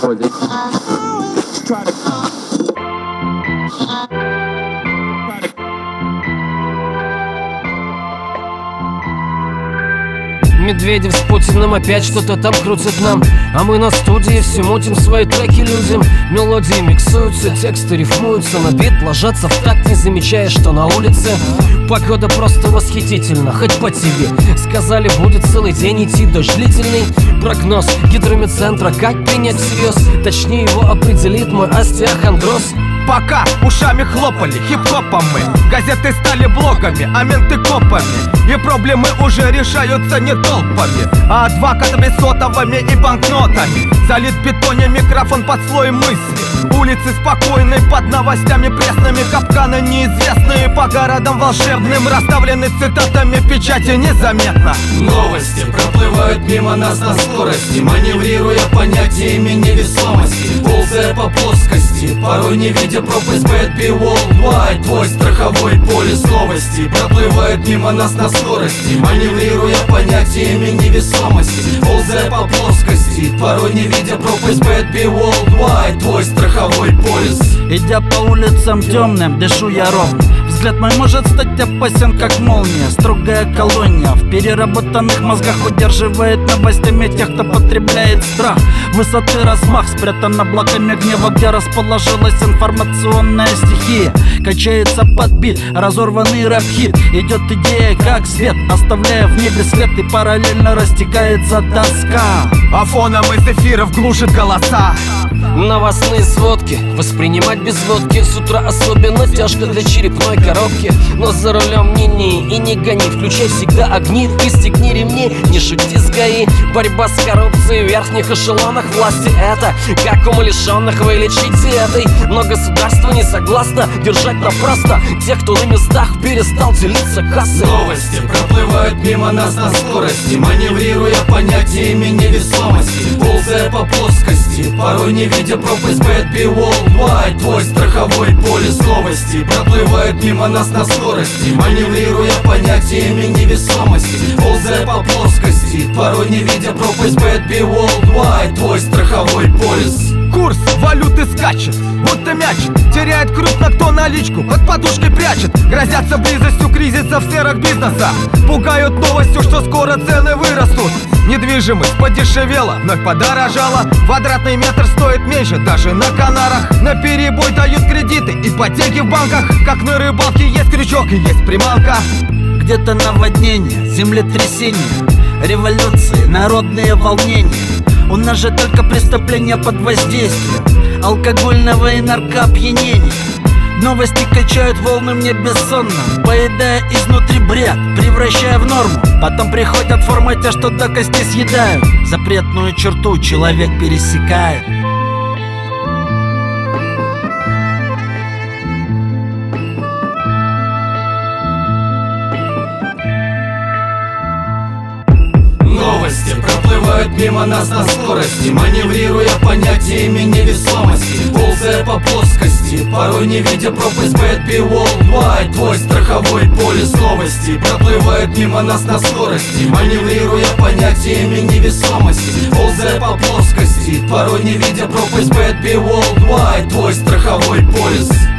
Медведев с Путиным опять что-то там крутят нам, а мы на студии все мутим свои треки людям. Мелодии миксуются, тексты рифмуются, на бит ложатся в такт, не замечая, что на улице погода просто восхитительна, хоть по тебе. Сказали, будет целый день идти дождь длительный. Прогноз гидрометцентра, как принять всерьез? Точнее его определит мой остеохондроз. Пока ушами хлопали, хип-хопом мы, газеты стали блогами, а менты копами. И проблемы уже решаются не толпами, а адвокатами, сотовыми и банкнотами. Залит в бетоне микрофон под слой мысли. Улицы спокойные, под новостями пресными. Капканы неизвестные, по городам волшебным, расставлены цитатами в печати незаметно. Новости проплывают мимо нас на скорости, маневрируя понятиями невесомости, ползая по плоскости, порой не видя пропасть. Bad be worldwide, твой страховой полис. Новости проплывают мимо нас на скорости, маневрируя понятиями невесомости, ползая по плоскости, порой не видя пропасть. Bad be worldwide, твой страховой полис. Идя по улицам темным, дышу я ровно. Взгляд мой может стать опасен, как молния. Строгая колония в переработанных мозгах удерживает новостями тех, кто потребляет страх. Высоты размах спрятан облаками гнева, где расположилась информационная стихия. Качается подбит, разорванный рэп-хит. Идет идея как свет, оставляя в небе след, и параллельно растекается тоска. А фоном из эфиров глушит голоса. Новостные сводки воспринимать без водки с утра особенно тяжко для черепной коробки. Но за рулем ни-ни и не гони, включай всегда огни, пристегни ремни, не шути с ГАИ. Борьба с коррупцией в верхних эшелонах власти — это как умалишенных вылечить диетой. Но государство не согласно держать напрасно тех, кто на местах перестал делиться кассой. Новости проплывают мимо нас на скорости, маневрируя понятиями невесомости, ползая по плоскости, порой не видя пропасть. Bad be worldwide, твой страховой полис. Новости проплывают мимо нас на скорости, маневрируя понятиями невесомости, ползая по плоскости, порой не видя пропасть. Bad be worldwide, твой страховой полис. Курс валюты скачет, будто мяч, теряет крупно кто наличку, под подушкой прячет. Грозятся близостью кризисов сферах бизнеса, пугают новостью, что скоро цены вырастут. Недвижимость подешевела, вновь подорожала, квадратный метр стоит меньше даже на Канарах. На перебой дают кредиты, ипотеки в банках, как на рыбалке есть крючок и есть приманка. Где-то наводнение, землетрясение, революции, народные волнения. У нас же только преступления под воздействием алкогольного и наркоопьянения. Новости качают волны мне бессонно, поедая изнутри бред, превращая в норму. Потом приходят в формате, что до кости съедают. Запретную черту человек пересекает. Новости проплывают мимо нас на скорости, маневрируя понятиями невесомости, ползая по плоскости, порой не видя пропасть. Bad be worldwide, твой страховой полис. Новости проплывают мимо нас на скорости, маневрируя понятиями невесомости, ползая по плоскости, порой не видя пропасть. Bad be worldwide, твой страховой полис.